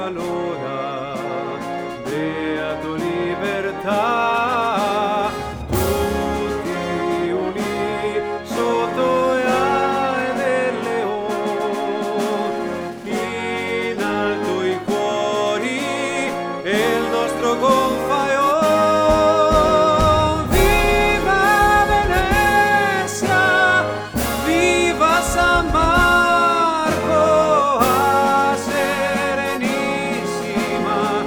arriva l'ora, beato libertà, tutti uni sotto le ali del leone, in alto i cuori e il nostro gonfaiolo. Viva Venezia, viva San Marco, a Serenissima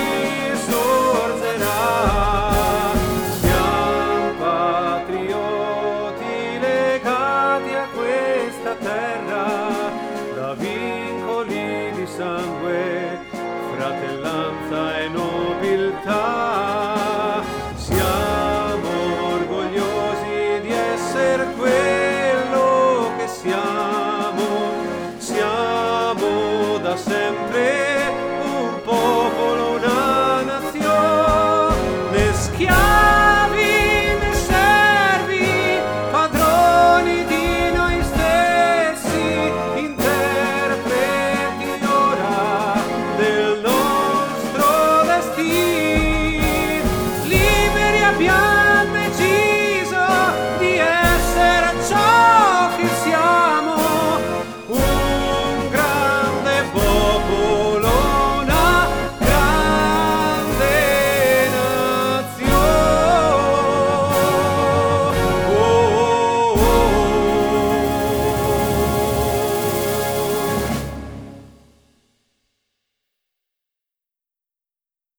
risorgerà. Siamo patrioti legati a questa terra da vincoli di sangue, fratellanza e nobiltà. Siamo orgogliosi di essere quello che siamo da sempre